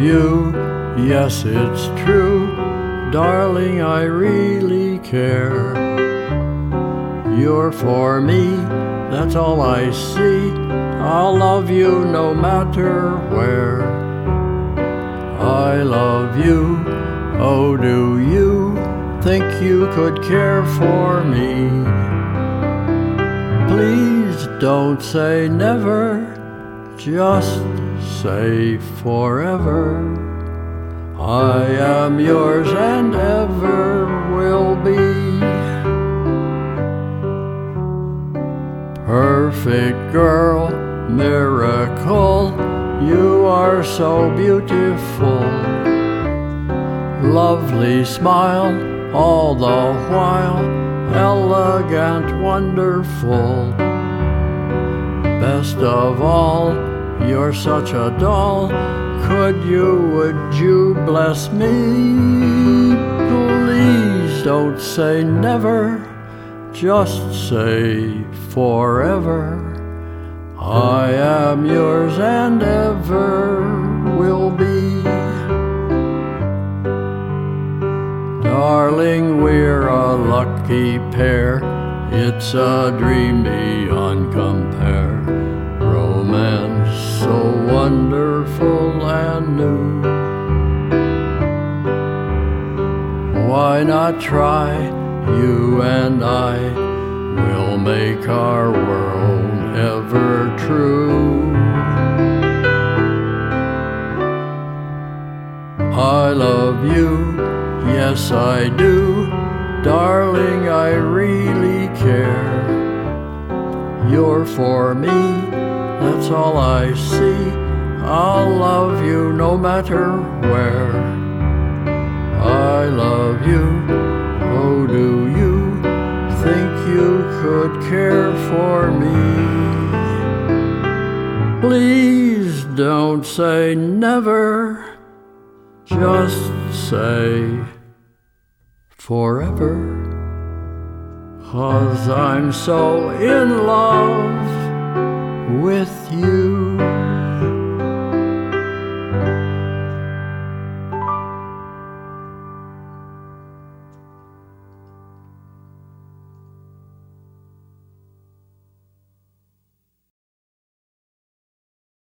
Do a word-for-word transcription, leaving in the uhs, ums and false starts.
you, yes it's true, darling, I really care. You're for me, that's all I see, I'll love you no matter where. I love you, oh do you think you could care for me? Please don't say never, just say forever. I am yours and ever will be. Perfect girl, miracle, you are so beautiful. Lovely smile all the while, elegant, wonderful. Best of all, you're such a doll. Could you, would you bless me? Please don't say never, just say forever. I am yours and ever will be. Darling, we're a lucky pair, it's a dream beyond compare. Romance so wonderful and new. Why not try, you and I will make our world ever true. I love you, yes I do, darling, I really care. You're for me, that's all I see, I'll love you no matter where. I love you, oh do you think you could care for me? Please don't say never, just say forever. 'Cause I'm so in love with you.